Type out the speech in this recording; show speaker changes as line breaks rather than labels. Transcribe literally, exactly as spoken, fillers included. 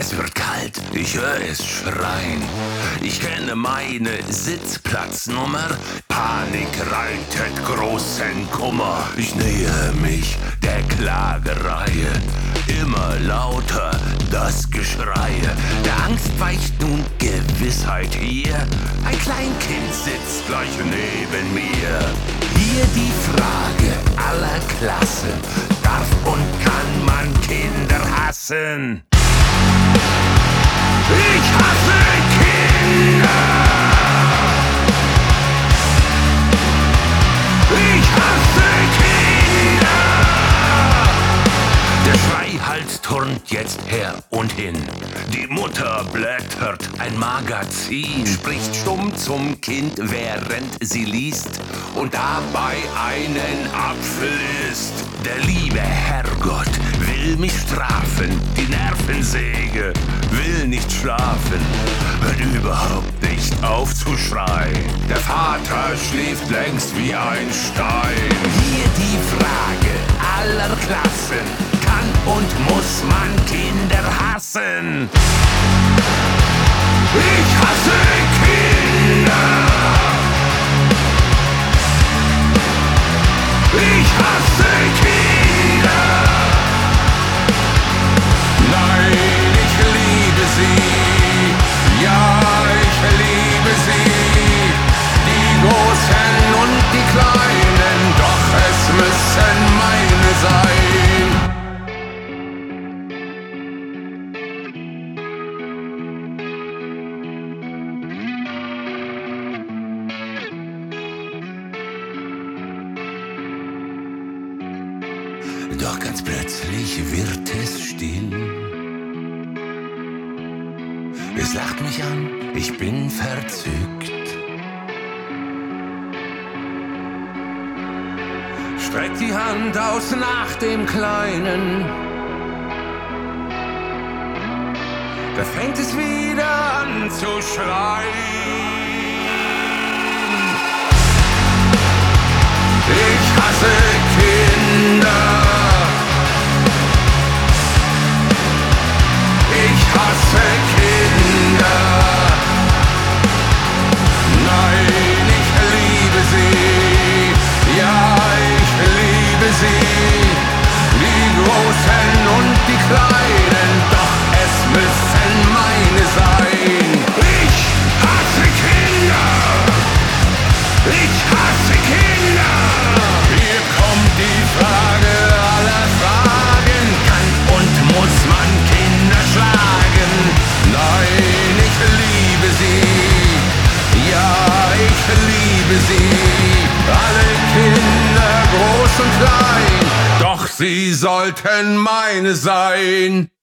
Es wird kalt, ich höre es schreien. Ich kenne meine Sitzplatznummer. Panik reitet großen Kummer. Ich nähe mich der Klagereihe. Immer lauter das Geschrei. Der Angst weicht nun Gewissheit hier. Ein Kleinkind sitzt gleich neben mir. Hier die Frage aller Klassen. Darf und kann man Kinder hassen? Ich hasse Kinder! Ich hasse Kinder! Der Schreihals turnt jetzt her und hin. Die Mutter blättert ein Magazin, spricht stumm zum Kind, während sie liest und dabei einen Apfel isst. Der liebe Herrgott will mich strafen, die Nervensäge will nicht schlafen, hört überhaupt nicht auf zu schreien. Der Vater schläft längst wie ein Stein. Hier die Frage aller Klassen: Kann und muss man Kinder hassen? Ich hasse Kinder! Ich hasse Kinder! Nein, ich liebe sie, ja, ich liebe sie, die Großen und die Kleinen, doch es müssen meine sein. Doch ganz plötzlich wird es still. Es lacht mich an, ich bin verzückt. Streckt die Hand aus nach dem Kleinen. Da fängt es wieder an zu schreien. Ich hasse Kinder. Ich hasse Kinder. Nein, ich liebe sie. Ja, ich liebe sie. Die Großen und die Kleinen, doch es müssen meine sein. Ich hasse Kinder. Ich hasse Kinder. Hier kommt die Frage aller Fragen. Kann und muss man Kinder schlagen? Nein, ich liebe sie. Ja, ich liebe sie. Alle Kinder, groß und klein. Doch sie sollten meine sein.